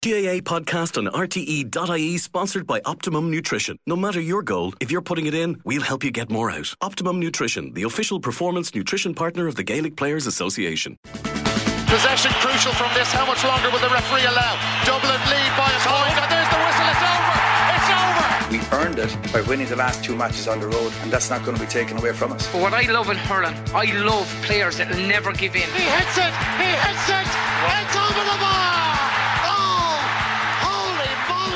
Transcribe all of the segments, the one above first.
GAA podcast on RTE.ie, sponsored by Optimum Nutrition. No matter your goal, if you're putting it in, we'll help you get more out. Optimum Nutrition, the official performance nutrition partner of the Gaelic Players Association. Possession crucial from this. How much longer will the referee allow? Dublin lead by a point, and there's the whistle. It's over. It's over. We earned it by winning the last 2 matches on the road, and that's not going to be taken away from us. But what I love in hurling, I love players that will never give in. He hits it. He hits it. It's over the bar. Oh, holy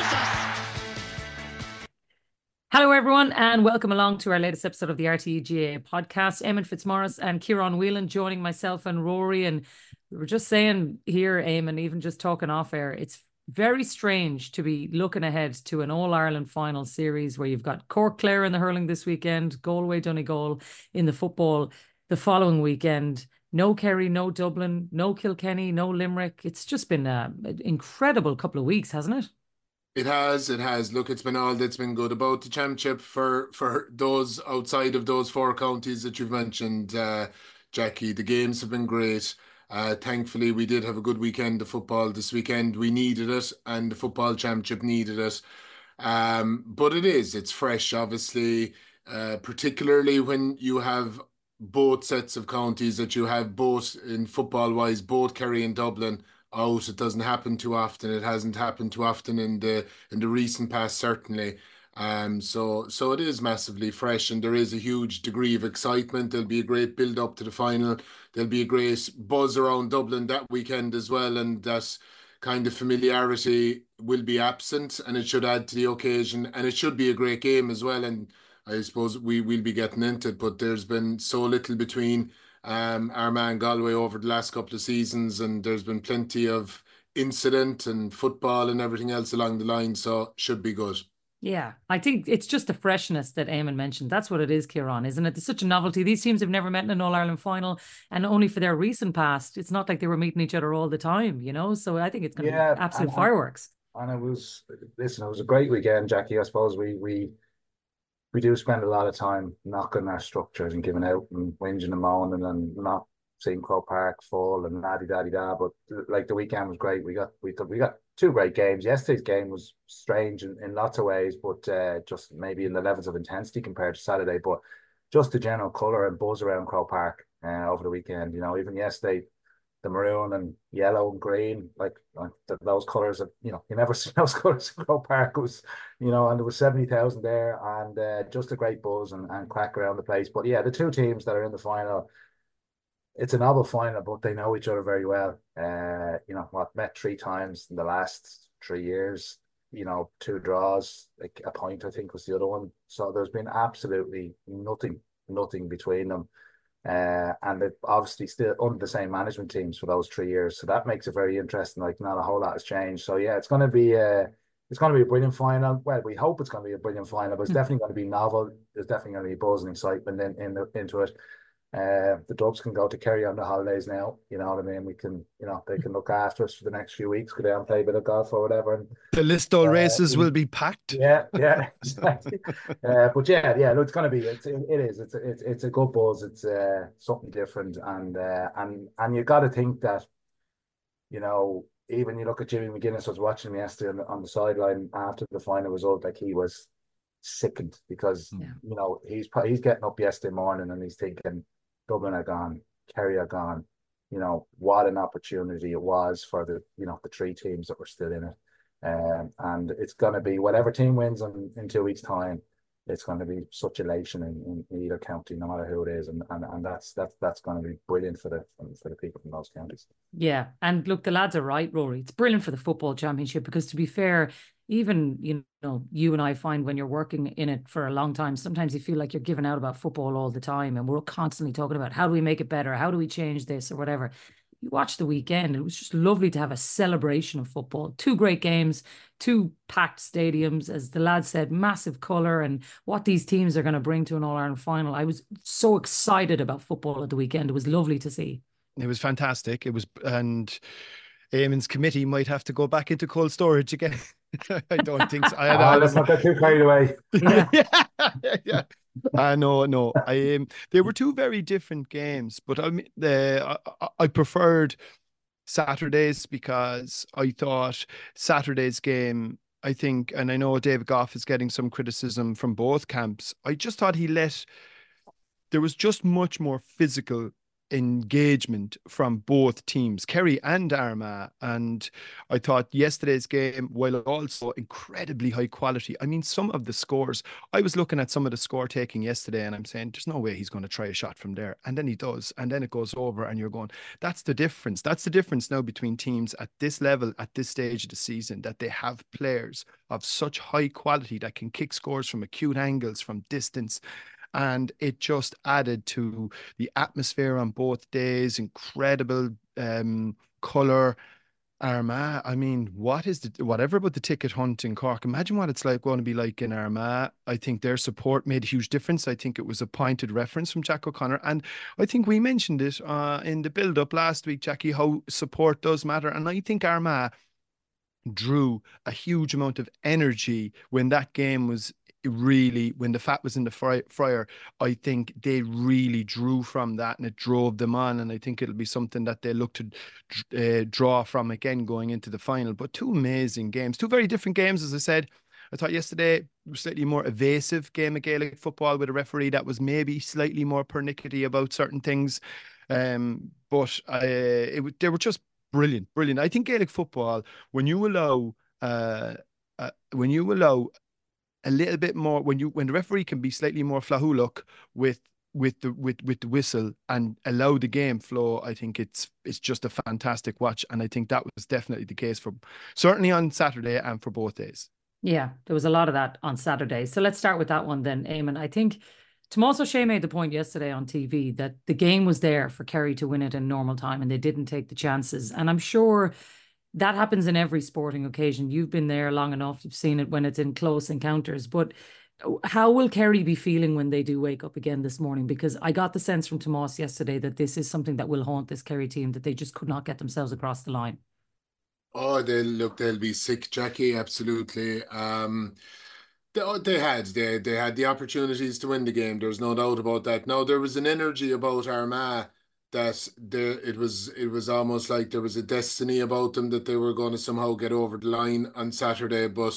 Moses. Hello, everyone, and welcome along to our latest episode of the RTE GAA podcast. Eamon Fitzmaurice and Kieran Whelan joining myself and Rory. And we were just saying here, Eamon, even just talking off air, it's very strange to be looking ahead to an All-Ireland final series where you've got Cork Clare in the hurling this weekend, Galway Donegal in the football the following weekend. No Kerry, no Dublin, no Kilkenny, no Limerick. It's just been an incredible couple of weeks, hasn't it? It has. Look, it's been all that's been good about the championship for those outside of those 4 counties that you've mentioned, Jackie. The games have been great. Thankfully, we did have a good weekend of football this weekend. We needed it, and the football championship needed it. But it's fresh, obviously, particularly when you have both sets of counties that you have both in football-wise, both Kerry and Dublin out. It doesn't happen too often. It hasn't happened too often in the recent past, certainly. So it is massively fresh, and there is a huge degree of excitement. There'll be a great build up to the final. There'll be a great buzz around Dublin that weekend as well, and that kind of familiarity will be absent, and it should add to the occasion, and it should be a great game as well. And I suppose we will be getting into it, but there's been so little between Armagh and Galway over the last couple of seasons, and there's been plenty of incident and football and everything else along the line, so should be good. Yeah, I think it's just the freshness that Eamon mentioned. That's what it is, Kieran, isn't it? It's such a novelty. These teams have never met in an All-Ireland final, and only for their recent past. It's not like they were meeting each other all the time, you know? So I think it's going to be absolute fireworks. And it was a great weekend, Jackie. I suppose we do spend a lot of time knocking our structures and giving out and whinging and moaning and not seeing Croke Park full and la-di-da-di-da. But like the weekend was great. We got 2 great games. Yesterday's game was strange in lots of ways, but just maybe in the levels of intensity compared to Saturday. But just the general colour and buzz around Croke Park over the weekend. You know, even yesterday, the maroon and yellow and green, like those colours, you never see those colours in Croke Park. It was, and there was 70,000 there, and just a great buzz and crack around the place. But yeah, the 2 teams that are in the final, it's a novel final, but they know each other very well. Met 3 times in the last 3 years. 2 draws, like a point, I think, was the other one. So there's been absolutely nothing between them. And they've obviously still under the same management teams for those 3 years. So that makes it very interesting. Like, not a whole lot has changed. So yeah, it's going to be a brilliant final. Well, we hope it's going to be a brilliant final, but it's definitely going to be novel. There's definitely going to be buzz and excitement into it. The Dubs can go to Kerry on the holidays now. You know what I mean? We can, they can look after us for the next few weeks, go down and play a bit of golf or whatever. And the Listowel races will be packed. Yeah, exactly. But yeah, look, it's going to be. It's a good buzz. It's something different, and you got to think that, even you look at Jimmy McGuinness. I was watching him yesterday on the sideline after the final result, like he was sickened because he's getting up yesterday morning and he's thinking, Dublin are gone, Kerry are gone. What an opportunity it was for the 3 teams that were still in it. And it's going to be whatever team wins in 2 weeks' time. It's going to be such elation in either county, no matter who it is, and that's going to be brilliant for the people from those counties. Yeah, and look, the lads are right, Rory. It's brilliant for the football championship because, to be fair, even you and I find when you're working in it for a long time, sometimes you feel like you're giving out about football all the time, and we're constantly talking about how do we make it better, how do we change this or whatever. You watch the weekend, it was just lovely to have a celebration of football. 2 great games, 2 packed stadiums, as the lads said, massive colour, and what these teams are going to bring to an All-Ireland final. I was so excited about football at the weekend. It was lovely to see. It was fantastic. It was, and Eamon's committee might have to go back into cold storage again. I don't think so. Let's not get too carried away. Yeah. No. They were 2 very different games, but I preferred Saturday's, because I thought Saturday's game, I think, and I know David Goff is getting some criticism from both camps, I just thought there was just much more physical engagement from both teams, Kerry and Armagh. And I thought yesterday's game, while also incredibly high quality, I mean, some of the scores, I was looking at some of the score taking yesterday and I'm saying, there's no way he's going to try a shot from there. And then he does. And then it goes over and you're going, that's the difference. That's the difference now between teams at this level, at this stage of the season, that they have players of such high quality that can kick scores from acute angles, from distance. And it just added to the atmosphere on both days. Incredible colour. Armagh, I mean, whatever about the ticket hunt in Cork, imagine what it's like going to be like in Armagh. I think their support made a huge difference. I think it was a pointed reference from Jack O'Connor. And I think we mentioned it in the build-up last week, Jackie, how support does matter. And I think Armagh drew a huge amount of energy when that game was really, when the fat was in the fryer. I think they really drew from that and it drove them on, and I think it'll be something that they look to draw from again going into the final. But two amazing games, two very different games. As I said, I thought yesterday was slightly more evasive game of Gaelic football with a referee that was maybe slightly more pernickety about certain things, but they were just brilliant. I think Gaelic football, when you allow a little bit more, when the referee can be slightly more flahuluk with the whistle and allow the game flow, I think it's just a fantastic watch. And I think that was definitely the case for certainly on Saturday and for both days. Yeah, there was a lot of that on Saturday. So let's start with that one then, Eamon. I think Tomás O'Shea made the point yesterday on TV that the game was there for Kerry to win it in normal time and they didn't take the chances. And I'm sure that happens in every sporting occasion. You've been there long enough. You've seen it when it's in close encounters. But how will Kerry be feeling when they do wake up again this morning? Because I got the sense from Tomás yesterday that this is something that will haunt this Kerry team, that they just could not get themselves across the line. Oh, they'll be sick, Jackie. Absolutely. They had the opportunities to win the game. There's no doubt about that. Now there was an energy about Armagh that it was almost like there was a destiny about them that they were going to somehow get over the line on Saturday. But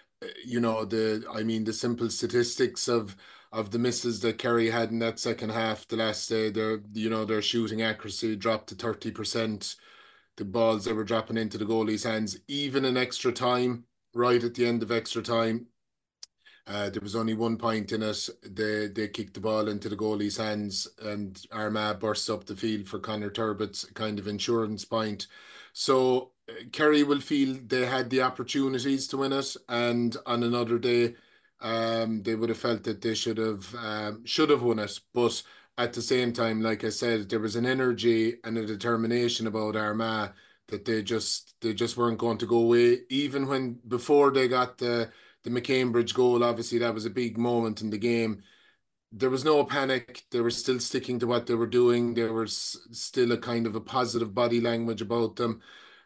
the simple statistics of the misses that Kerry had in that second half the last day, their shooting accuracy dropped to 30%. The balls that were dropping into the goalie's hands, even in extra time, right at the end of extra time, there was only 1 point in it. They kicked the ball into the goalie's hands and Armagh burst up the field for Conor Turbott's kind of insurance point. So Kerry will feel they had the opportunities to win it, and on another day they would have felt that they should have won it. But at the same time, like I said, there was an energy and a determination about Armagh that they just weren't going to go away. Even when before they got the McCambridge goal, obviously that was a big moment in the game. There was no panic. They were still sticking to what they were doing. There was still a kind of a positive body language about them.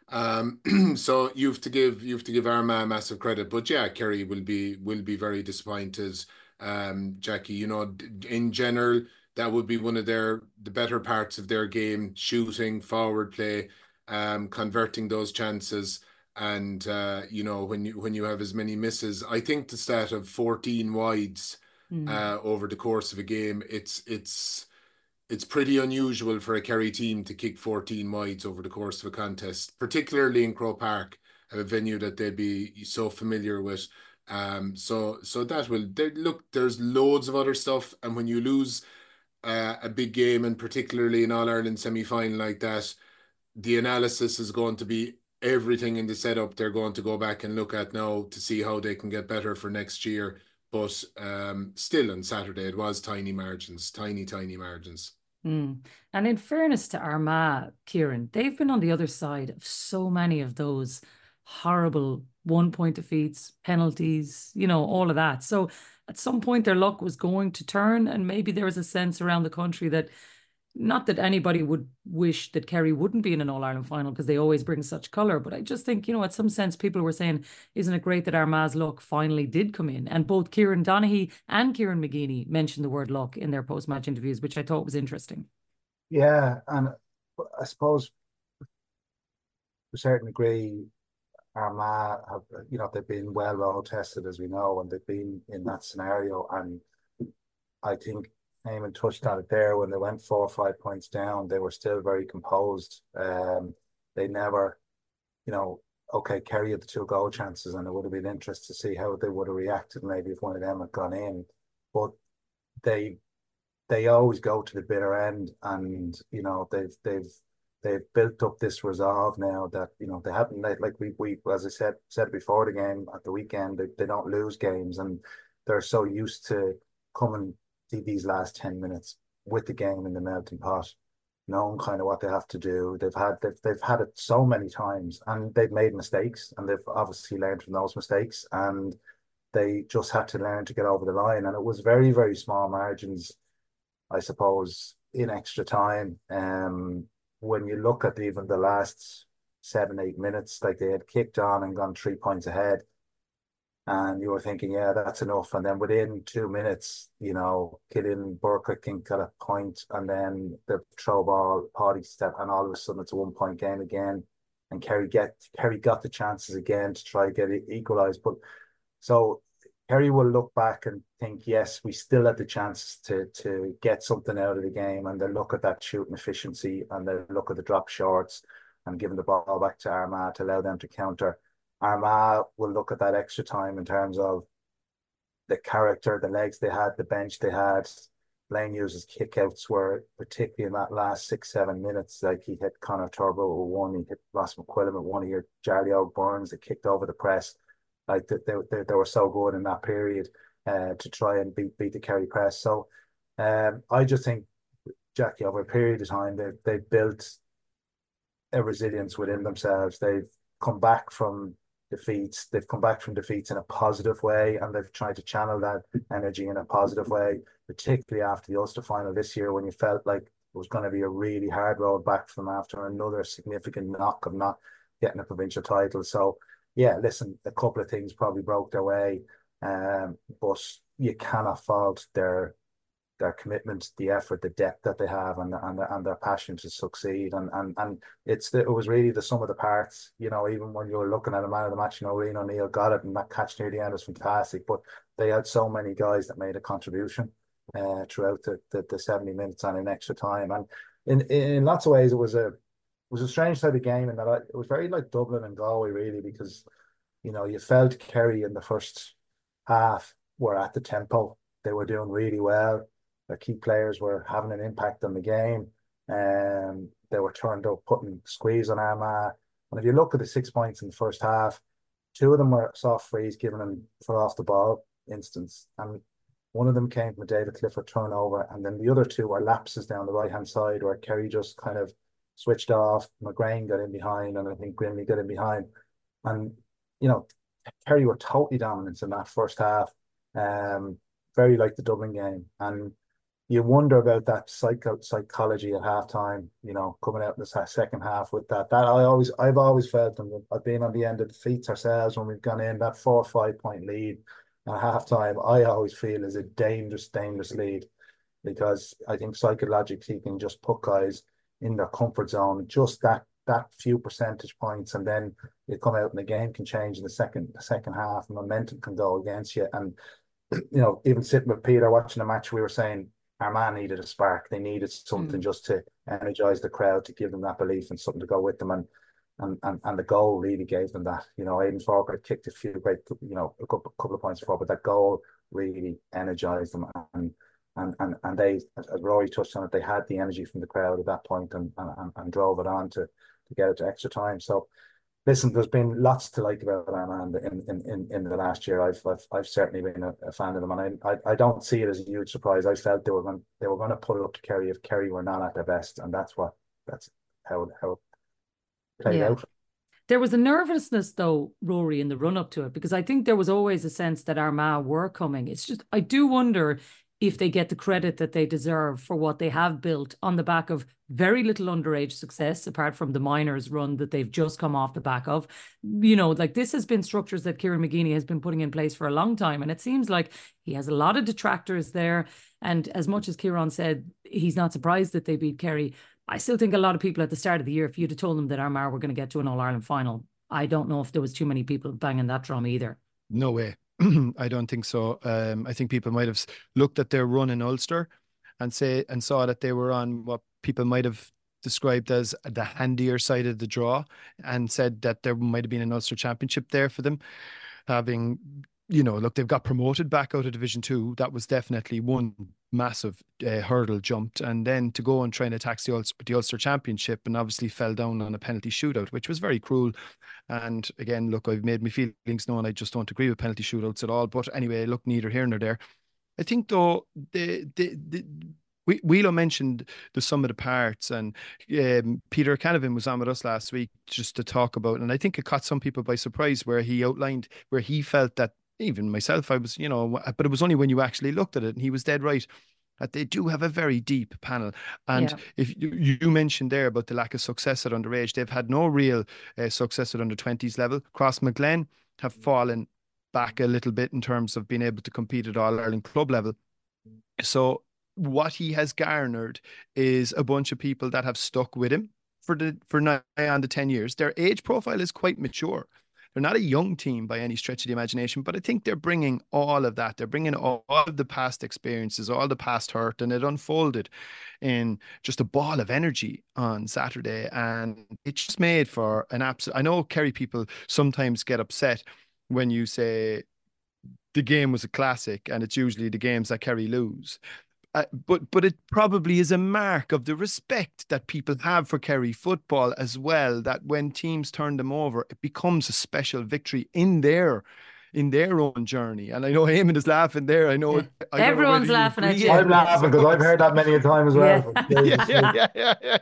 So you have to give Armagh massive credit. But yeah, Kerry will be very disappointed. Jackie, in general, that would be one of the better parts of their game: shooting, forward play, converting those chances. And when you have as many misses, I think the stat of 14 wides over the course of a game, it's pretty unusual for a Kerry team to kick 14 wides over the course of a contest, particularly in Croke Park, a venue that they'd be so familiar with. So that there's loads of other stuff, and when you lose a big game, and particularly an All-Ireland semi-final like that, the analysis is going to be everything in the setup they're going to go back and look at now to see how they can get better for next year. But still on Saturday, it was tiny margins. And in fairness to Armagh, Kieran, they've been on the other side of so many of those horrible 1-point defeats, penalties, all of that. So at some point their luck was going to turn, and maybe there was a sense around the country that, not that anybody would wish that Kerry wouldn't be in an All-Ireland final because they always bring such colour, but I just think, at some sense people were saying, isn't it great that Armagh's luck finally did come in? And both Kieran Donaghy and Kieran McGeeney mentioned the word luck in their post-match interviews, which I thought was interesting. Yeah, and I suppose a certain degree, Armagh have, they've been well road tested, as we know, and they've been in that scenario. And I think Eamon touched on it there. When they went 4 or 5 points down, they were still very composed. They never, okay, Kerry had the 2 goal chances, and it would have been interesting to see how they would have reacted maybe if one of them had gone in. But they always go to the bitter end, and they've built up this resolve now that they haven't, like we as I said before the game at the weekend, they don't lose games, and they're so used to coming to these last 10 minutes with the game in the melting pot, knowing kind of what they have to do. They've had it so many times, and they've made mistakes, and they've obviously learned from those mistakes, and they just had to learn to get over the line. And it was very, very small margins, I suppose, in extra time. When you look at even the last 7, 8 minutes, like they had kicked on and gone 3 points ahead, and you were thinking, yeah, that's enough. And then within 2 minutes, Killian Burke, I think, got a point, and then the throw ball, Paddy step, and all of a sudden it's a 1 point game again. And Kerry got the chances again to try to get it equalised. But so Kerry will look back and think, yes, we still had the chance to get something out of the game, and they'll look at that shooting efficiency, and they'll look at the drop shorts and giving the ball back to Armagh to allow them to counter. Armagh will look at that extra time in terms of the character, the legs they had, the bench they had. Blaine Hughes' kickouts were, particularly in that last 6, 7 minutes, like he hit Conor Turbo with one, he hit Ross McQuillan with one, he hit Charlie O'Burns that kicked over the press. Like they were so good in that period to try and beat the Kerry press. So I just think, Jackie, over a period of time, they've built a resilience within themselves. They've come back from defeats. They've come back from defeats in a positive way, and they've tried to channel that energy in a positive way, particularly after the Ulster final this year, when you felt like it was going to be a really hard road back from after another significant knock of not getting a provincial title. So, yeah, listen, a couple of things probably broke their way, but you cannot fault their commitment, the effort, the depth that they have, and their passion to succeed. And it was really the sum of the parts. Even when you were looking at a man of the match, Rian O'Neill got it, and that catch near the end was fantastic. But they had so many guys that made a contribution throughout the 70 minutes and in extra time. And in lots of ways, it was a strange type of game, and that it was very like Dublin and Galway, really, because you felt Kerry in the first half were at the tempo. They were doing really well. Their key players were having an impact on the game. They were turned up, putting squeeze on Armagh. And if you look at the 6 points in the first half, 2 of them were soft frees given them for off the ball instance. And one of them came from a David Clifford turnover. And then the other 2 were lapses down the right-hand side where Kerry just kind of switched off. McGrain got in behind, and I think Grimley got in behind. And, Kerry were totally dominant in that first half. Very like the Dublin game. And you wonder about that psychology at halftime, coming out in the second half with that. I've always felt, and I've been on the end of defeats ourselves when we've gone in, that 4 or 5 point lead at halftime, I always feel is a dangerous, dangerous lead, because I think psychologically you can just put guys in their comfort zone, just that few percentage points, and then you come out and the game can change in the second half, and momentum can go against you. And even sitting with Peter watching the match, we were saying Armagh needed a spark. They needed something just to energise the crowd, to give them that belief and something to go with them. And the goal really gave them that. Aidan Falker kicked a few great, a couple of points before, but that goal really energised them. And they, as Rory touched on it, they had the energy from the crowd at that point and drove it on to get it to extra time. So, listen, there's been lots to like about Armagh in the last year. I've certainly been a fan of them, and I don't see it as a huge surprise. I felt they were going to put it up to Kerry if Kerry were not at their best, and that's how it played out. There was a nervousness, though, Rory, in the run up to it, because I think there was always a sense that Armagh were coming. It's just, I do wonder if they get the credit that they deserve for what they have built on the back of very little underage success, apart from the minors run that they've just come off the back of. Like, this has been structures that Kieran McGeeney has been putting in place for a long time. And it seems like he has a lot of detractors there. And as much as Kieran said, he's not surprised that they beat Kerry, I still think a lot of people at the start of the year, if you'd have told them that Armagh were going to get to an All-Ireland final, I don't know if there was too many people banging that drum either. No way. I don't think so. I think people might have looked at their run in Ulster and saw that they were on what people might have described as the handier side of the draw, and said that there might have been an Ulster Championship there for them. Having, look, they've got promoted back out of Division 2. That was definitely one massive hurdle jumped. And then to go and try and attack the Ulster Championship, and obviously fell down on a penalty shootout, which was very cruel. And again, look, I've made my feelings known. I just don't agree with penalty shootouts at all. But anyway, look, neither here nor there. I think, though, Wheelo mentioned the sum of the parts, and Peter Canavan was on with us last week just to talk about, and I think it caught some people by surprise where he outlined where he felt that, even myself, I was, but it was only when you actually looked at it, and he was dead right, that they do have a very deep panel. And if you mentioned there about the lack of success at underage, they've had no real success at under 20s level. Crossmaglen have fallen back a little bit in terms of being able to compete at All-Ireland club level. So what he has garnered is a bunch of people that have stuck with him for nigh on the 10 years. Their age profile is quite mature. They're not a young team by any stretch of the imagination, but I think they're bringing all of that. They're bringing all of the past experiences, all the past hurt, and it unfolded in just a ball of energy on Saturday. And it just made for an absolute... I know Kerry people sometimes get upset when you say the game was a classic, and it's usually the games that Kerry lose. But it probably is a mark of the respect that people have for Kerry football as well, that when teams turn them over, it becomes a special victory in their own journey. And I know Eamon is laughing there. I know everyone's laughing at you. I'm laughing because I've heard that many a time as well. Yeah.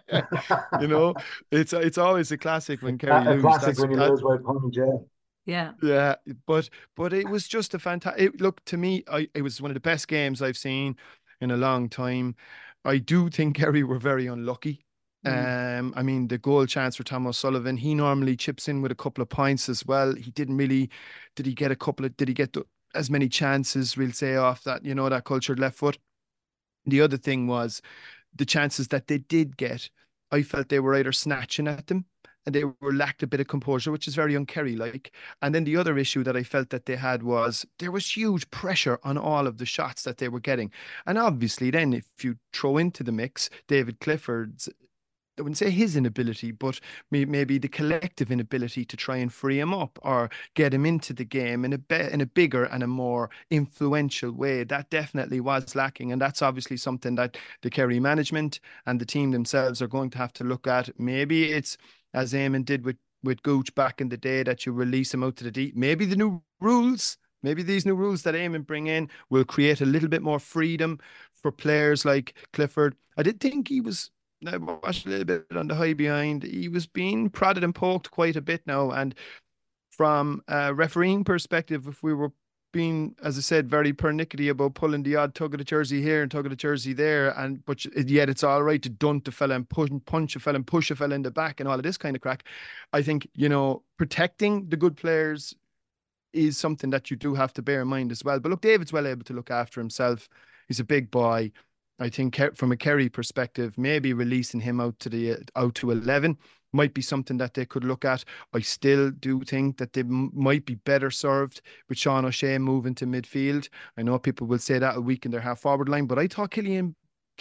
It's always a classic when Kerry lose. A classic when you lose by a point, yeah. But it was just a fantastic... Look, to me, it was one of the best games I've seen in a long time. I do think Kerry were very unlucky. I mean, the goal chance for Tom O'Sullivan, he normally chips in with a couple of points as well. He didn't really... Did he get as many chances, we'll say, off that, that cultured left foot? The other thing was the chances that they did get, I felt they were either snatching at them, and they were lacked a bit of composure, which is very un-Kerry-like. And then the other issue that I felt that they had was there was huge pressure on all of the shots that they were getting. And obviously then if you throw into the mix David Clifford's, I wouldn't say his inability, but maybe the collective inability to try and free him up or get him into the game in a bigger and a more influential way, that definitely was lacking. And that's obviously something that the Kerry management and the team themselves are going to have to look at. Maybe it's, as Eamon did with Gooch back in the day, that you release him out to the deep. Maybe these new rules that Eamon bring in will create a little bit more freedom for players like Clifford. I did think I watched a little bit on the high behind. He was being prodded and poked quite a bit now. And from a refereeing perspective, if we were being, as I said, very pernickety about pulling the odd tug of the jersey here and tug of the jersey there, but yet it's all right to dunt a fella and punch a fella and push a fella in the back and all of this kind of crack. I think, protecting the good players is something that you do have to bear in mind as well. But look, David's well able to look after himself. He's a big boy. I think from a Kerry perspective, maybe releasing him out to 11 might be something that they could look at. I still do think that they might be better served with Sean O'Shea moving to midfield. I know people will say that a week in their half-forward line, but I thought Killian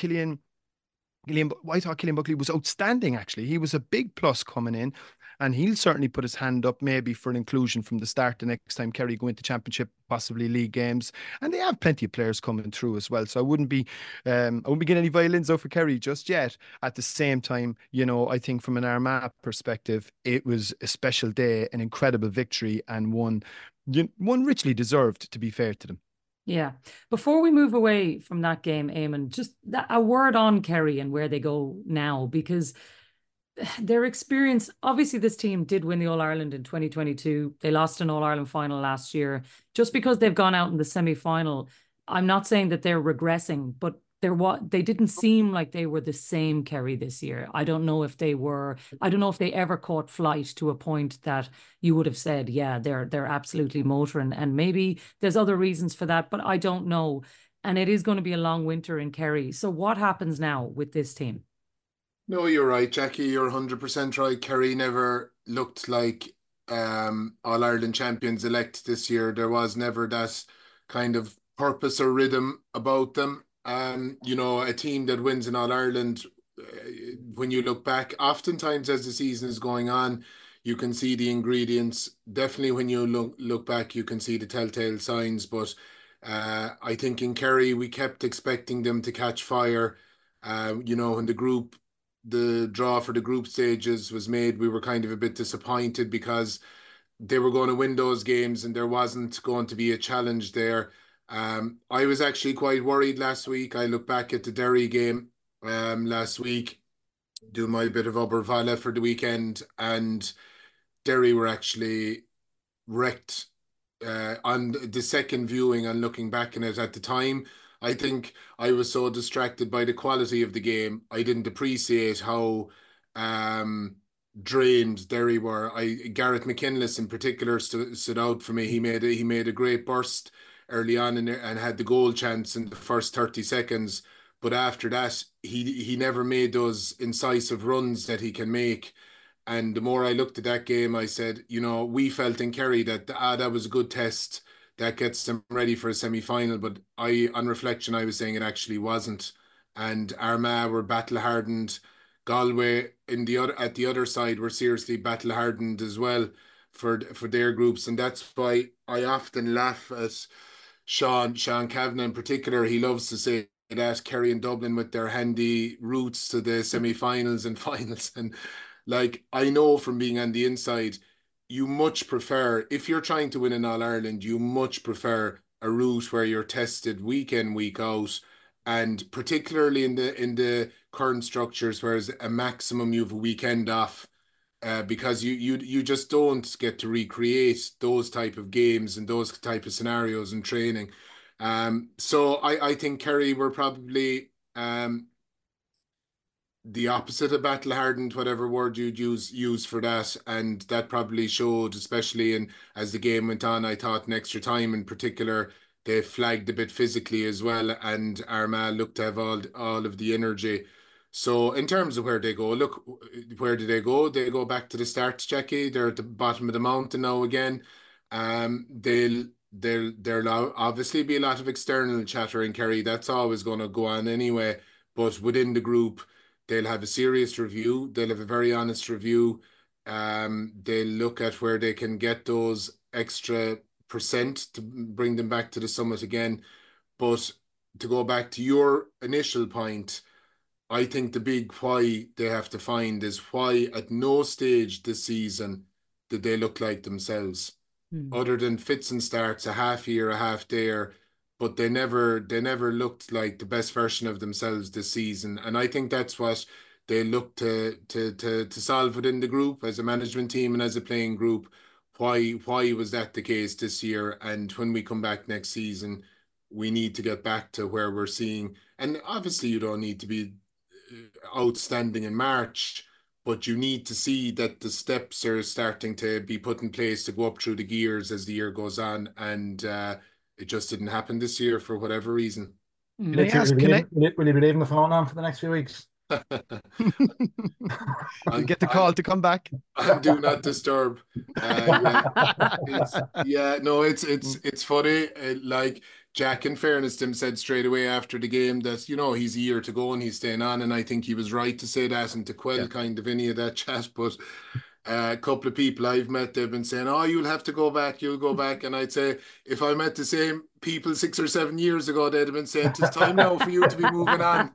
Buckley was outstanding, actually. He was a big plus coming in, and he'll certainly put his hand up maybe for an inclusion from the start the next time Kerry go into championship, possibly league games. And they have plenty of players coming through as well. So I wouldn't be getting any violins out for Kerry just yet. At the same time, I think from an Armagh perspective, it was a special day, an incredible victory, and one richly deserved, to be fair to them. Yeah. Before we move away from that game, Eamon, just a word on Kerry and where they go now, because their experience, obviously this team did win the All-Ireland in 2022. They lost an All-Ireland final last year. Just because they've gone out in the semi-final, I'm not saying that they're regressing, but they didn't seem like they were the same Kerry this year. I don't know if they ever caught flight to a point that you would have said, yeah, they're absolutely motoring. And maybe there's other reasons for that, but I don't know. And it is going to be a long winter in Kerry. So what happens now with this team? No, you're right, Jackie. You're 100% right. Kerry never looked like All Ireland champions elect this year. There was never that kind of purpose or rhythm about them. A team that wins in All Ireland, when you look back, oftentimes as the season is going on, you can see the ingredients. Definitely, when you look back, you can see the telltale signs. But I think in Kerry, we kept expecting them to catch fire. When the draw for the group stages was made, we were kind of a bit disappointed because they were going to win those games and there wasn't going to be a challenge there. I was actually quite worried last week. I look back at the Derry game last week, do my bit of Obervala for the weekend, and Derry were actually wrecked on the second viewing and looking back on it at the time. I think I was so distracted by the quality of the game, I didn't appreciate how drained Derry were. Gareth McKinless in particular stood out for me. He made a great burst early on and had the goal chance in the first 30 seconds. But after that, he never made those incisive runs that he can make. And the more I looked at that game, I said, we felt in Kerry that was a good test that gets them ready for a semi-final. But on reflection, I was saying it actually wasn't. And Armagh were battle hardened. Galway at the other side were seriously battle hardened as well for their groups. And that's why I often laugh at Sean Kavanagh in particular. He loves to say that Kerry and Dublin with their handy routes to the semi-finals and finals. And like, I know from being on the inside, you much prefer, if you're trying to win in All Ireland, you much prefer a route where you're tested week in, week out, and particularly in the current structures, whereas a maximum you have a weekend off, because you just don't get to recreate those type of games and those type of scenarios in training. So I think Kerry were probably the opposite of battle hardened, whatever word you'd use for that, and that probably showed, especially in as the game went on. I thought in extra time, in particular, they flagged a bit physically as well, and Armagh looked to have all of the energy. So in terms of where they go, look, where do they go? They go back to the start, Jackie. They're at the bottom of the mountain now again. There'll obviously be a lot of external chatter in Kerry. That's always going to go on anyway. But within the group, they'll have a serious review. They'll have a very honest review. They'll look at where they can get those extra percent to bring them back to the summit again. But to go back to your initial point, I think the big why they have to find is why at no stage this season did they look like themselves, other than fits and starts, a half here, a half there, but they never looked like the best version of themselves this season. And I think that's what they look to solve within the group as a management team and as a playing group. Why was that the case this year? And when we come back next season, we need to get back to where we're seeing. And obviously, you don't need to be outstanding in March, but you need to see that the steps are starting to be put in place to go up through the gears as the year goes on. And it just didn't happen this year for whatever reason. Will you be leaving the phone on for the next few weeks? I'll get the call to come back. Do not disturb. It's funny. Like Jack, in fairness to him, said straight away after the game that he's a year to go and he's staying on, and I think he was right to say that and to quell kind of any of that chat. But a couple of people I've met, they've been saying, "Oh, you'll have to go back. You'll go back." And I'd say, if I met the same people 6 or 7 years ago, they'd have been saying, "It's time now for you to be moving on."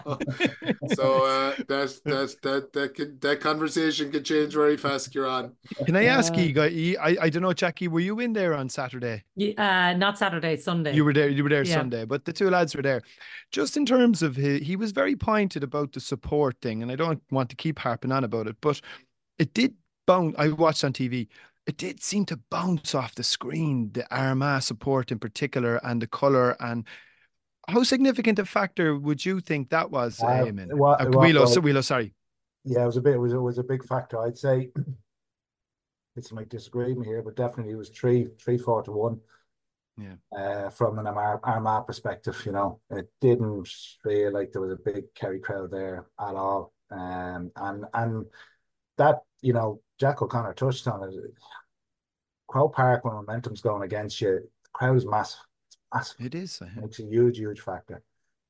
So that conversation could change very fast, Kieran. Can I ask you, I don't know, Jackie, were you in there on Saturday? Not Saturday, Sunday. You were there Sunday, but the two lads were there. Just in terms of he was very pointed about the support thing, and I don't want to keep harping on about it, but it did bounce. I watched on TV. It did seem to bounce off the screen, the Armagh support in particular, and the colour. And how significant a factor would you think that was, Eamon? Wheelo, sorry. Yeah, it was a big factor. I'd say, this might disagree with me here, but definitely it was 3-4 to 1. Yeah. From an Armagh perspective, it didn't feel like there was a big Kerry crowd there at all. And that, Jack O'Connor touched on it. Croke Park, when momentum's going against you, the crowd is massive. It's massive. It is. It's a huge factor.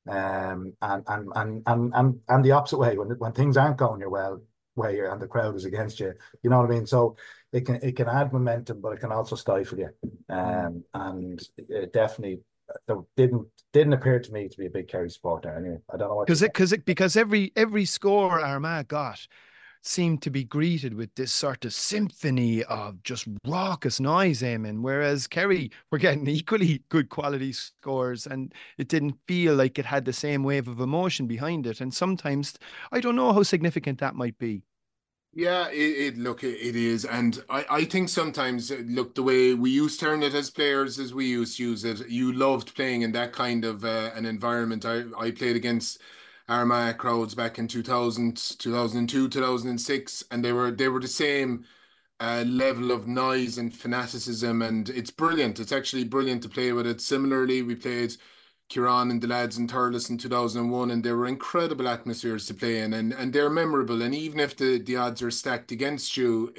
And the opposite way, when things aren't going your way and the crowd is against you, you know what I mean? So it can add momentum, but it can also stifle you. And it definitely didn't appear to me to be a big Kerry supporter anyway. I don't know what because every score Armagh got seemed to be greeted with this sort of symphony of just raucous noise, Eamon, whereas Kerry were getting equally good quality scores, and it didn't feel like it had the same wave of emotion behind it. And sometimes I don't know how significant that might be. Yeah, look, it is. And I think sometimes, look, the way we used to turn it as players, as we used to use it, you loved playing in that kind of an environment. I played against Armagh crowds back in 2000, 2002, 2006, and they were the same level of noise and fanaticism, and it's brilliant. It's actually brilliant to play with it. Similarly, we played Kieran and the lads in Thurles in 2001, and they were incredible atmospheres to play in, and they're memorable. And even if the odds are stacked against you,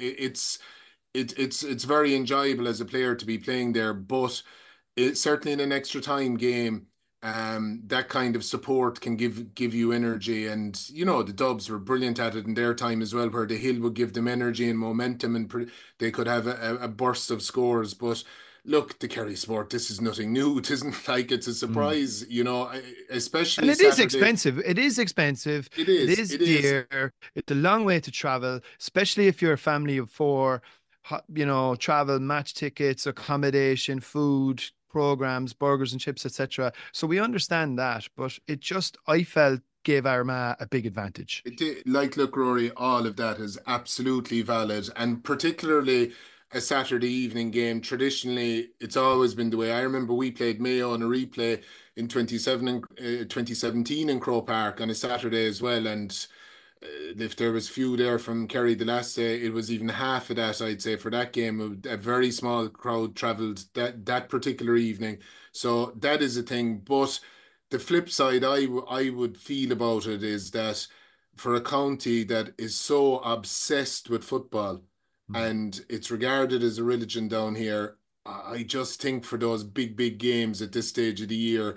it's very enjoyable as a player to be playing there. But certainly in an extra time game, that kind of support can give you energy. And the Dubs were brilliant at it in their time as well, where the hill would give them energy and momentum, and they could have a burst of scores. But look, the Kerry sport, this is nothing new. It isn't like it's a surprise, especially And it Saturday. is expensive. It is expensive. It is dear. It's a long way to travel, especially if you're a family of four. Travel, match tickets, accommodation, food, programs, burgers and chips, etc. So we understand that, but I felt gave Armagh a big advantage. It did. Like, look, Rory, all of that is absolutely valid, and particularly a Saturday evening game. Traditionally, it's always been the way. I remember we played Mayo on a replay in 2017 in Croke Park on a Saturday as well, and if there was few there from Kerry the last day, it was even half of that, I'd say, for that game. A very small crowd travelled that particular evening. So that is a thing. But the flip side I would feel about it is that for a county that is so obsessed with football, and it's regarded as a religion down here, I just think for those big games at this stage of the year,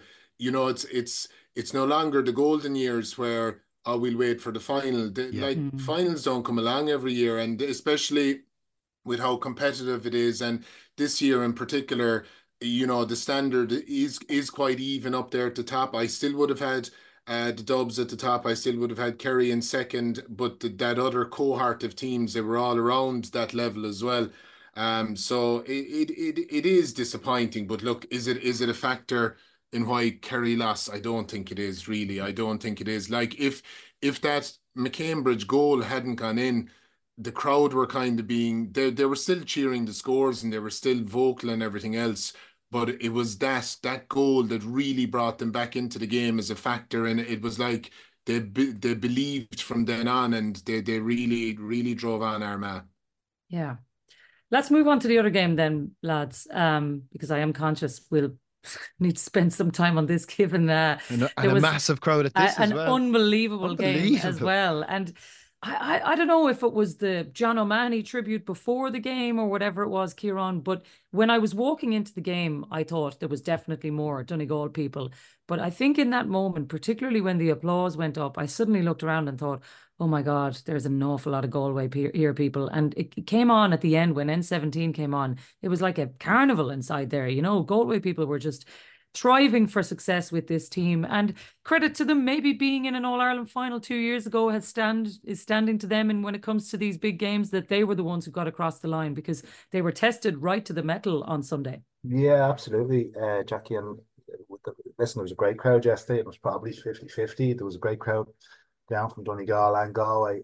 it's no longer the golden years where we'll wait for the final. Finals don't come along every year, and especially with how competitive it is. And this year in particular, the standard is quite even up there at the top. I still would have had the Dubs at the top. I still would have had Kerry in second, but that other cohort of teams, they were all around that level as well. So it is disappointing. But look, is it a factor in why Kerry lost? I don't think it is, really. I don't think it is. Like, if that McCambridge goal hadn't gone in, the crowd were kind of they were still cheering the scores, and they were still vocal and everything else. But it was that goal that really brought them back into the game as a factor, and it was like they believed from then on, and they really drove on Armagh. Yeah. Let's move on to the other game then, lads, because I am conscious we'll need to spend some time on this, given there was a massive crowd at this as well. An unbelievable game as well. And I don't know if it was the John O'Mahony tribute before the game or whatever it was, Kieran, but when I was walking into the game, I thought there was definitely more Donegal people. But I think in that moment, particularly when the applause went up, I suddenly looked around and thought, oh my God, there's an awful lot of Galway here people. And it came on at the end when N17 came on. It was like a carnival inside there. Galway people were just thriving for success with this team, and credit to them. Maybe being in an All-Ireland final 2 years ago is standing to them, and when it comes to these big games, that they were the ones who got across the line, because they were tested right to the metal on Sunday. Yeah, absolutely, Jackie. And listen, there was a great crowd yesterday. It was probably 50-50. There was a great crowd down from Donegal and Galway,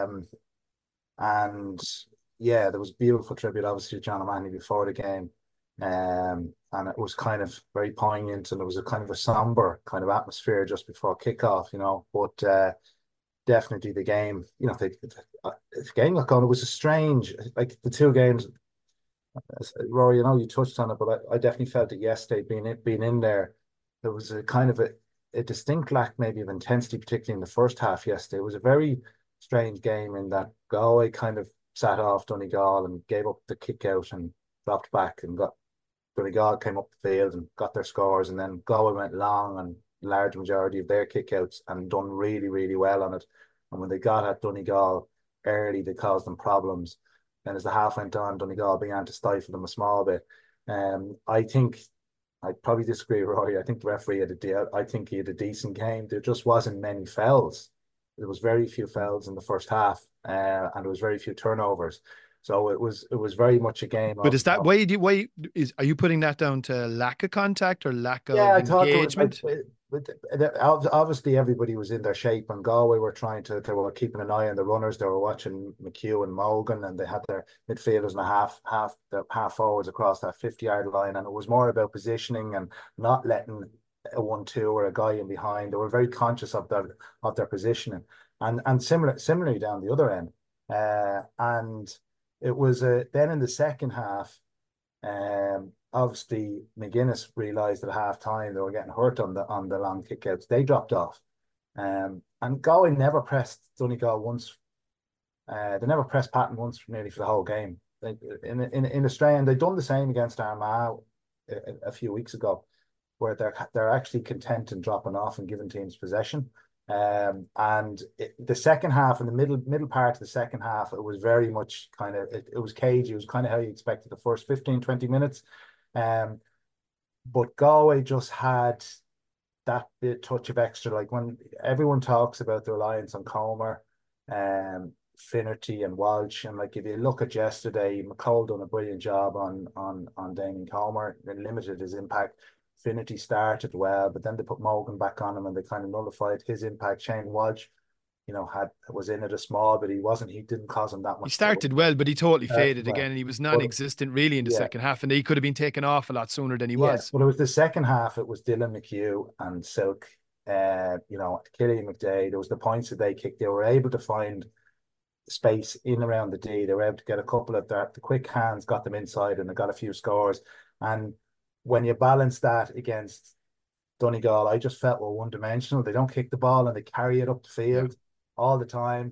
and yeah, there was a beautiful tribute obviously to John O'Mahony before the game. And it was kind of very poignant, and it was a kind of a somber kind of atmosphere just before kickoff, but definitely the game, the game got going. It was a strange, like the two games, Rory, you touched on it, but I definitely felt it yesterday being in there. There was a kind of a distinct lack maybe of intensity, particularly in the first half yesterday. It was a very strange game in that Galway kind of sat off Donegal and gave up the kick out and dropped back and got Donegal came up the field and got their scores, and then Galway went long and large majority of their kickouts and done really, really well on it. And when they got at Donegal early, they caused them problems. Then as the half went on, Donegal began to stifle them a small bit. I think I'd probably disagree with Rory. I think the referee I think he had a decent game. There just wasn't many fouls. There was very few fouls in the first half, and there was very few turnovers. So it was very much a game. But is that are you putting that down to lack of contact or lack of engagement? Obviously everybody was in their shape, and Galway were they were keeping an eye on the runners. They were watching McHugh and Mogan, and they had their midfielders and half forwards across that 50-yard line, and it was more about positioning and not letting a 1-2 or a guy in behind. They were very conscious of their positioning, and similarly down the other end, and it was then in the second half. Obviously McGuinness realised at half time they were getting hurt on the long kickouts. They dropped off, and Galway never pressed Donegal once. They never pressed Patton once nearly for the whole game. In Australia, they'd done the same against Armagh a few weeks ago, where they're actually content in dropping off and giving teams possession. The second half, in the middle part of the second half, it was very much kind of it was cagey. It was kind of how you expected the first 15-20 minutes. But Galway just had that bit touch of extra. Like when everyone talks about the reliance on Comer, Finnerty and Walsh, and like if you look at yesterday, McCall done a brilliant job on Damien Comer and limited his impact. Finnerty started well, but then they put Mogan back on him and they kind of nullified his impact. Shane Walsh, was in it a small, but he didn't cause him that much. He started well, but he totally faded again, and he was non-existent really in the second half, and he could have been taken off a lot sooner than he was. But it was the second half. It was Dylan McHugh and Silk, Killian McDade. There was the points that they kicked. They were able to find space in around the D. They were able to get a couple of the quick hands, got them inside, and they got a few scores. And when you balance that against Donegal, I just felt were one-dimensional. They don't kick the ball and they carry it up the field all the time.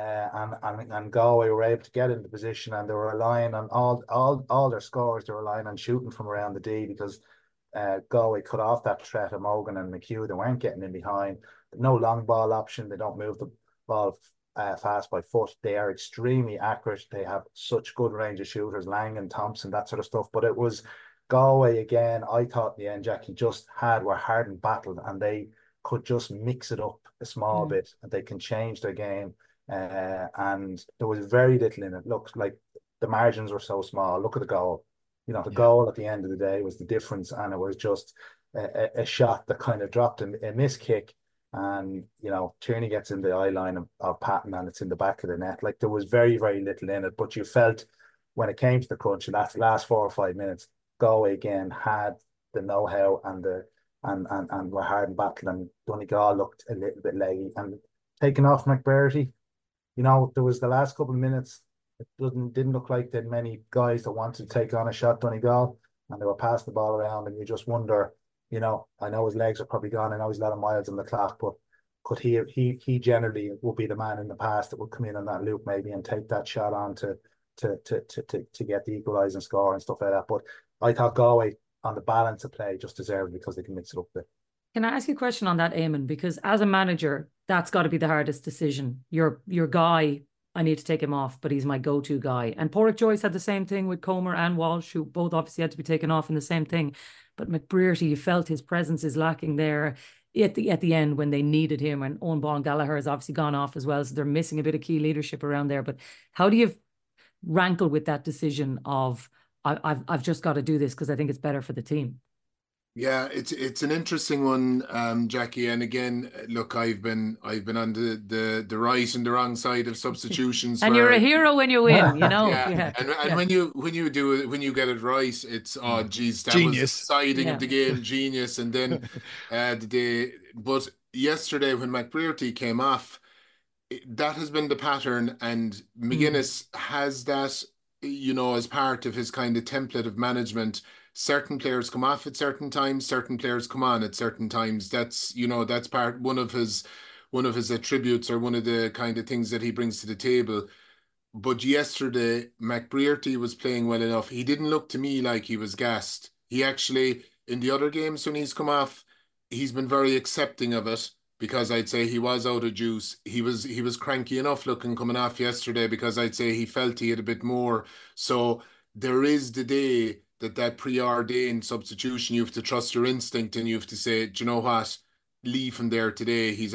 And Galway were able to get into position, and they were relying on all their scores. They were relying on shooting from around the D, because Galway cut off that threat of Mogan and McHugh. They weren't getting in behind. No long ball option. They don't move the ball fast by foot. They are extremely accurate. They have such good range of shooters, Lang and Thompson, that sort of stuff. But it was Galway again. I thought in the end, Jackie, were hard and battled, and they could just mix it up a small bit, and they can change their game. And there was very little in it. Looked like the margins were so small. Look at the goal. The goal at the end of the day was the difference, and it was just a shot that kind of dropped a miss kick, and Tierney gets in the eye line of Patton, and it's in the back of the net. Like, there was very, very little in it, but you felt when it came to the crunch in that last 4 or 5 minutes, Galway again had the know-how and were hard and battled, and Donegal looked a little bit leggy. And taking off McBurty, there was the last couple of minutes, it didn't look like there many guys that wanted to take on a shot Donegal, and they were passing the ball around, and you just wonder, I know his legs are probably gone, I know he's a lot of miles on the clock, but could he generally would be the man in the past that would come in on that loop maybe and take that shot on to get the equalising score and stuff like that. But I thought Galway, on the balance of play, just deserved, because they can mix it up a bit. Can I ask you a question on that, Eamon? Because as a manager, that's got to be the hardest decision. Your guy, I need to take him off, but he's my go-to guy. And Porrick Joyce had the same thing with Comer and Walsh, who both obviously had to be taken off in the same thing. But McBrearty, you felt his presence is lacking there at the end when they needed him. And Owen Baughan Gallagher has obviously gone off as well, so they're missing a bit of key leadership around there. But how do you rankle with that decision of I've just got to do this because I think it's better for the team? Yeah, it's an interesting one, Jackie. And again, look, I've been on the right and the wrong side of substitutions. And you're a hero when you win, Yeah. And when you get it right, it's geez, that genius. Was siding of the game, genius. And then but yesterday when McBrearty came off, that has been the pattern, and McGuinness has that, as part of his kind of template of management, certain players come off at certain times, certain players come on at certain times. That's, that's one of his attributes, or one of the kind of things that he brings to the table. But yesterday, McBrearty was playing well enough. He didn't look to me like he was gassed. He actually, in the other games when he's come off, he's been very accepting of it, because I'd say he was out of juice. He was cranky enough looking coming off yesterday, because I'd say he felt he had a bit more. So there is the day that preordained substitution. You have to trust your instinct, and you have to say, do you know what? Leave him there today. He's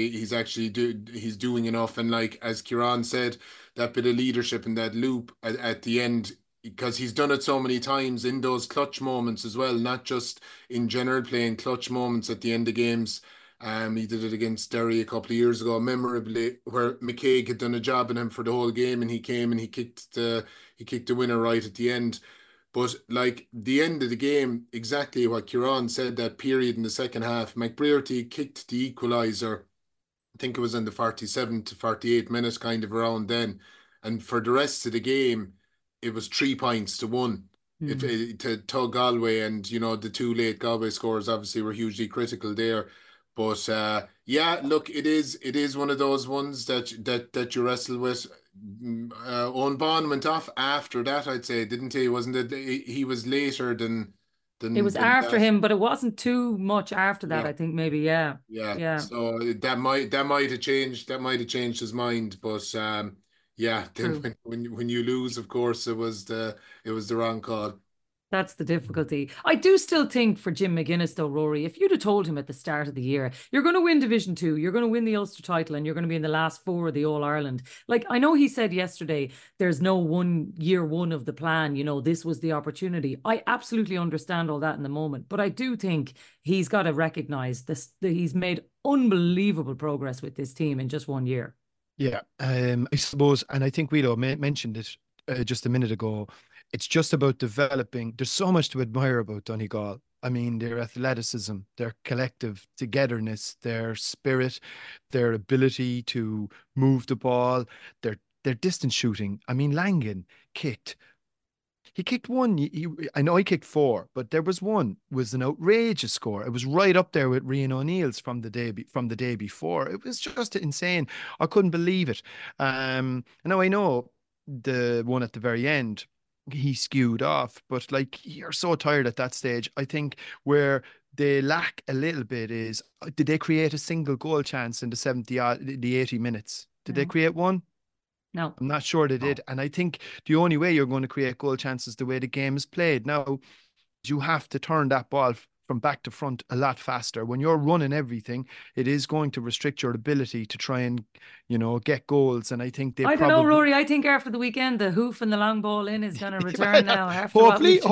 doing enough. And like as Kieran said, that bit of leadership in that loop at the end, because he's done it so many times in those clutch moments as well, not just in general playing clutch moments at the end of games. He did it against Derry a couple of years ago, memorably, where McCaig had done a job on him for the whole game, and he came and he kicked the winner right at the end. But like the end of the game, exactly what Kieran said, that period in the second half, McBrearty kicked the equaliser. I think it was in the 47 to 48 minutes, kind of around then. And for the rest of the game, it was 3 points to 1 to Galway. And, the 2 late Galway scores obviously were hugely critical there. But yeah, look, it is one of those ones that you wrestle with. Owen Bond went off after that, I'd say, didn't he? Wasn't it? He was later than it was after that. him, but it wasn't too much after that. I think maybe, yeah. So that might have changed. That might have changed his mind. But yeah, then when you lose, of course, it was the wrong call. That's the difficulty. I do still think for Jim McGuinness, though, Rory, if you'd have told him at the start of the year, you're going to win Division 2, you're going to win the Ulster title, and you're going to be in the last 4 of the All-Ireland. Like, I know he said yesterday, there's no year one of the plan, this was the opportunity. I absolutely understand all that in the moment, but I do think he's got to recognise this, that he's made unbelievable progress with this team in just 1 year. Yeah, I suppose, and I think Guido mentioned it just a minute ago. It's just about developing. There's so much to admire about Donegal. I mean, their athleticism, their collective togetherness, their spirit, their ability to move the ball, their distance shooting. I mean, Langan kicked. He kicked one. I know he kicked 4, but there was one was an outrageous score. It was right up there with Rian O'Neill's from the day before. It was just insane. I couldn't believe it. Now I know the one at the very end, he skewed off, but like, you're so tired at that stage. I think where they lack a little bit is, did they create a single goal chance in the 80 minutes? Did they create one? No. I'm not sure they did. And I think the only way you're going to create goal chances the way the game is played now, you have to turn that ball from back to front a lot faster. When you're running everything, it is going to restrict your ability to try and, get goals. And I think I don't know, Rory. I think after the weekend, the hoof and the long ball in is going to return now. After hopefully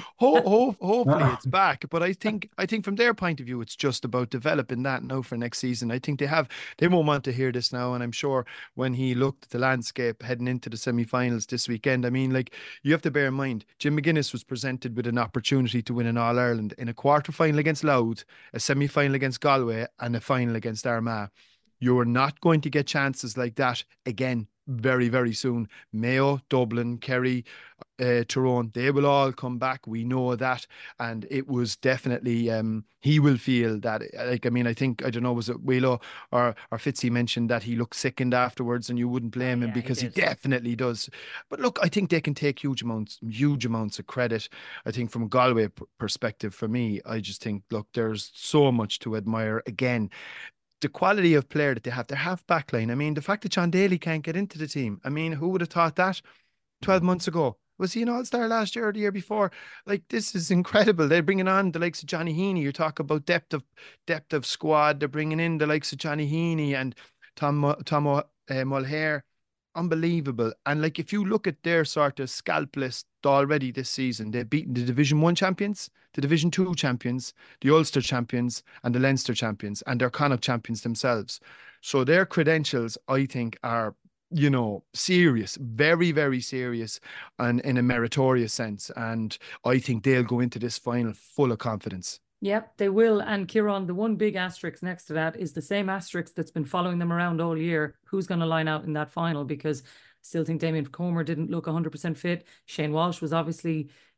it's back. But I think from their point of view, it's just about developing that now for next season. I think they won't want to hear this now. And I'm sure when he looked at the landscape heading into the semi-finals this weekend, I mean, like, you have to bear in mind, Jim McGuinness was presented with an opportunity to win an All-Ireland in a quarter-final against Louth, a semi-final against Galway, and a final against Armagh. You're not going to get chances like that again very, very soon. Mayo, Dublin, Kerry, Tyrone, they will all come back. We know that. And it was definitely, he will feel that, like, I mean, I think, I don't know, was it Wheelo or Fitzy mentioned that he looked sickened afterwards, and you wouldn't blame him, because he definitely does. But look, I think they can take huge amounts of credit. I think from a Galway perspective, for me, I just think, look, there's so much to admire. Again, the quality of player that they have, their half-back line. I mean, the fact that John Daly can't get into the team. I mean, who would have thought that 12 months ago? Was he an all-star last year or the year before? Like, this is incredible. They're bringing on the likes of Johnny Heaney. You talk about depth of squad. They're bringing in the likes of Johnny Heaney and Tom Mulhare. Unbelievable. And like, if you look at their sort of scalp list already this season, they've beaten the Division 1 champions, the Division 2 champions, the Ulster champions, and the Leinster champions, and they're Connacht champions themselves. So their credentials, I think, are, serious, very, very serious, and in a meritorious sense. And I think they'll go into this final full of confidence. Yep, they will. And Kieran, the one big asterisk next to that is the same asterisk that's been following them around all year. Who's going to line out in that final? Because I still think Damien Comer didn't look 100% fit. Shane Walsh was obviously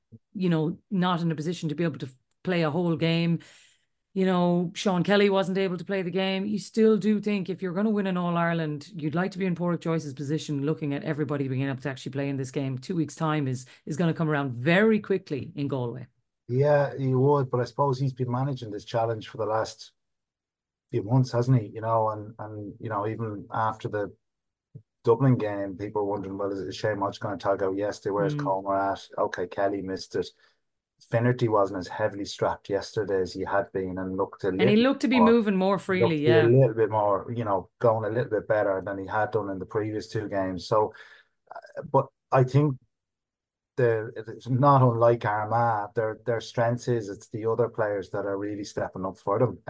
not in a position to be able to play a whole game. Sean Kelly wasn't able to play the game. You still do think if you're going to win an All-Ireland, you'd like to be in Pádraig Joyce's position, looking at everybody being able to actually play in this game. 2 weeks' time is going to come around very quickly in Galway. Yeah, he would, but I suppose he's been managing this challenge for the last few months, hasn't he? And even after the Dublin game, people were wondering, well, is Shane Walsh going to tug out yesterday? Where's Comer at? Okay, Kelly missed it. Finnerty wasn't as heavily strapped yesterday as he had been, and he looked to be moving more freely, a little bit more, going a little bit better than he had done in the previous 2 games. So, but I think it's not unlike Armagh. Their strength is it's the other players that are really stepping up for them.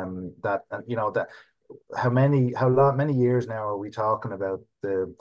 How many years now are we talking about the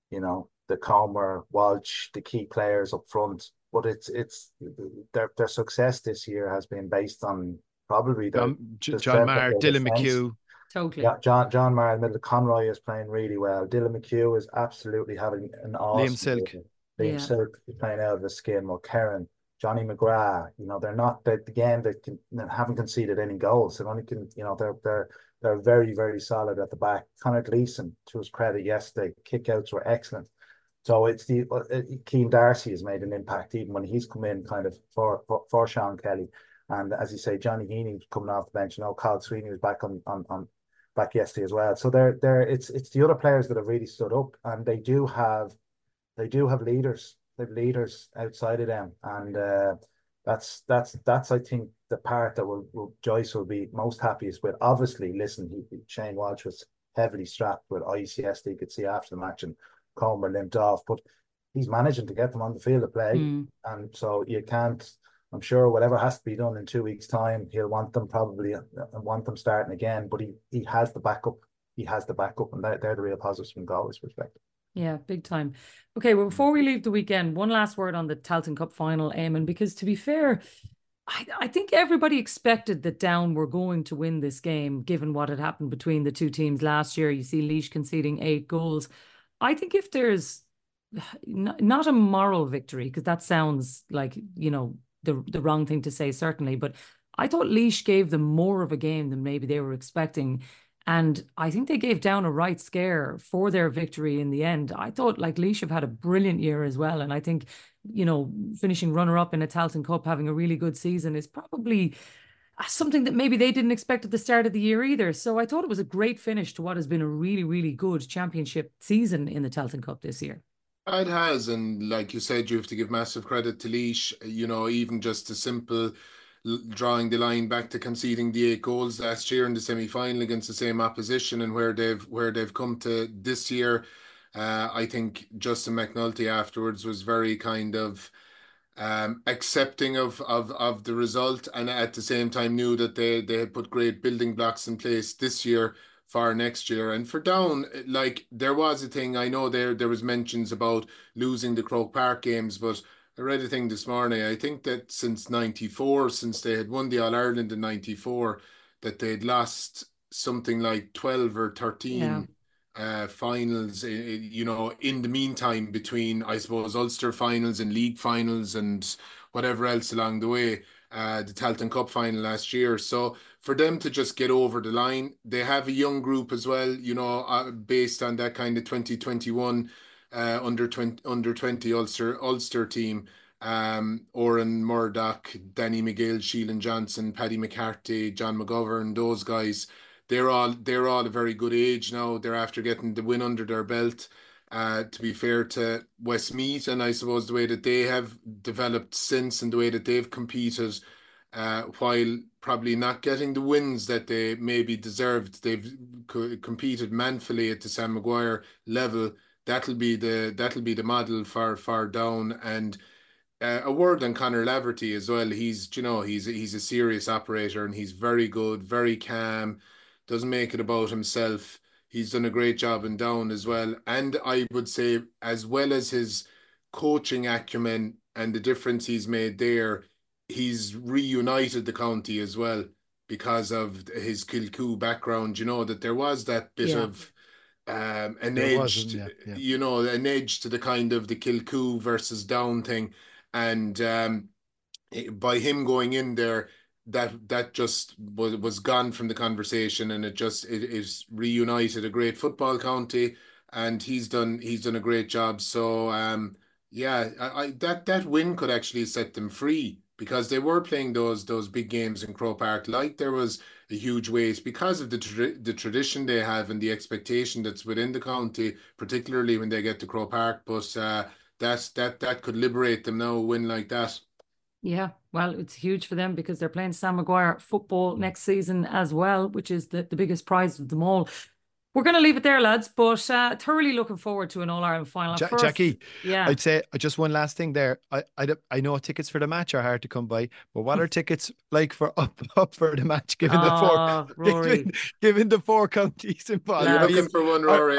Comer, Walsh, the key players up front? But it's their success this year has been based on probably John Maher, Dylan McHugh. Totally. Yeah, John Maher in the middle. Conroy is playing really well. Dylan McHugh is absolutely having an awesome Liam Silk. Liam Silk is playing out of his skin. Well, Karen, Johnny McGrath, they're not they haven't conceded any goals. They only can, they're very, very solid at the back. Conor Gleeson, to his credit yesterday, kickouts were excellent. So it's Cian Darcy has made an impact even when he's come in kind of for Sean Kelly. And as you say, Johnny Heaney coming off the bench. Carl Sweeney was back back yesterday as well. So it's the other players that have really stood up, and they do have leaders. They have leaders outside of them, and that's I think the part that Joyce will be most happiest with. Obviously, listen, Shane Walsh was heavily strapped with ICS. You could see after the match, and Comer limped off, but he's managing to get them on the field of play, and so you can't. I'm sure whatever has to be done in 2 weeks' time, he'll want them starting again. But he has the backup. He has the backup, and they're the real positives from Galway's perspective. Yeah, big time. Okay, well, before we leave the weekend, one last word on the Tailteann Cup final, Eamon, because to be fair, I think everybody expected that Down were going to win this game, given what had happened between the 2 teams last year. You see Laois conceding 8 goals. I think if there's not a moral victory, because that sounds like, the wrong thing to say, certainly, but I thought Laois gave them more of a game than maybe they were expecting. And I think they gave Down a right scare for their victory in the end. I thought Laois have had a brilliant year as well. And I think, finishing runner-up in a Tailteann Cup, having a really good season is probably something that maybe they didn't expect at the start of the year either. So I thought it was a great finish to what has been a really, really good championship season in the Tailteann Cup this year. It has, and like you said, you have to give massive credit to Laois. Even just a simple drawing the line back to conceding the 8 goals last year in the semi-final against the same opposition, and where they've come to this year. I think Justin McNulty afterwards was very kind of accepting of the result, and at the same time knew that they had put great building blocks in place this year for next year. And for Down, there was a thing, I know there was mentions about losing the Croke Park games, but I read a thing this morning. I think that since '94, since they had won the All-Ireland in '94, that they'd lost something like 12 or 13 finals, in the meantime, between, I suppose, Ulster finals and league finals and whatever else along the way. The Tailteann Cup final last year. So for them to just get over the line, they have a young group as well, based on that kind of 2021 under 20 Ulster team. Oran Murdoch, Danny McGill, Sheelan Johnson, Paddy McCarthy, John McGovern, those guys, they're all a very good age now. They're after getting the win under their belt. To be fair to Westmeath, and I suppose the way that they have developed since and the way that they've competed, while probably not getting the wins that they maybe deserved, they've competed manfully at the Sam Maguire level. That'll be the model for Down. And a word on Conor Laverty as well. He's a serious operator, and he's very good, very calm, doesn't make it about himself. He's done a great job in Down as well. And I would say, as well as his coaching acumen and the difference he's made there, he's reunited the county as well because of his Kilcoo background. That there was that bit of an edge, an edge to the kind of the Kilcoo versus Down thing. And by him going in there, that just was gone from the conversation, and it reunited a great football county, and he's done a great job. So that win could actually set them free, because they were playing those big games in Croke Park. Like, there was a huge weight because of the tradition they have and the expectation that's within the county, particularly when they get to Croke Park. But that could liberate them now, a win like that. Yeah, well, it's huge for them because they're playing Sam Maguire football next season as well, which is the biggest prize of them all. We're going to leave it there, lads, but thoroughly looking forward to an All-Ireland final. Jackie, yeah, I'd say just one last thing there. I know tickets for the match are hard to come by, but what are tickets like for up for the match, given the four counties involved? Are you looking for one, Rory?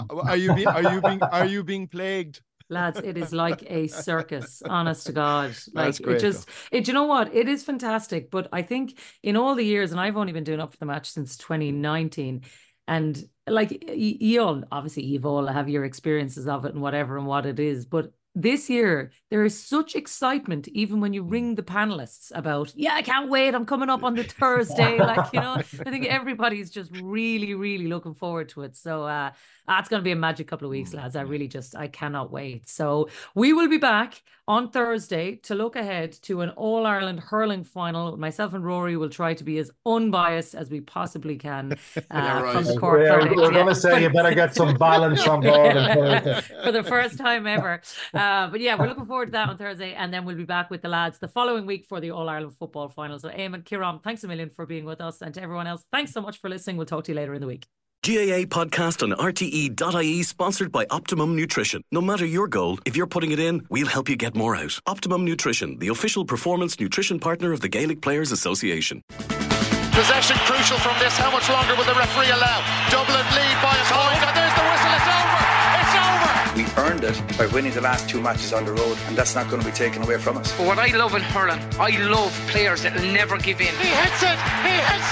Are you being plagued? Lads, it is like a circus, honest to God. Like, that's great, you know what? It is fantastic. But I think in all the years, and I've only been doing Up for the Match since 2019, and like, you'll all have your experiences of it and whatever and what it is. But this year, there is such excitement, even when you ring the panelists about, I can't wait, I'm coming up on the Thursday. Like, you know, I think everybody's just really, really looking forward to it. So it's going to be a magic couple of weeks, lads. I cannot wait. So we will be back on Thursday to look ahead to an All-Ireland hurling final. Myself and Rory will try to be as unbiased as we possibly can from the Cork. We're going to say you better get some balance on board for the first time ever. But yeah, we're looking forward to that on Thursday, and then we'll be back with the lads the following week for the All-Ireland football final. So Eamon, Kieran, thanks a million for being with us, and to everyone else, thanks so much for listening. We'll talk to you later in the week. GAA podcast on RTE.ie, sponsored by Optimum Nutrition. No matter your goal, if you're putting it in, we'll help you get more out. Optimum Nutrition, the official performance nutrition partner of the Gaelic Players Association. Possession crucial from this. How much longer will the referee allow? Dublin lead by a point, and there's the whistle. It's over. It's over. We earned it by winning the last 2 matches on the road, and that's not going to be taken away from us. But what I love in hurling, I love players that will never give in. He hits it.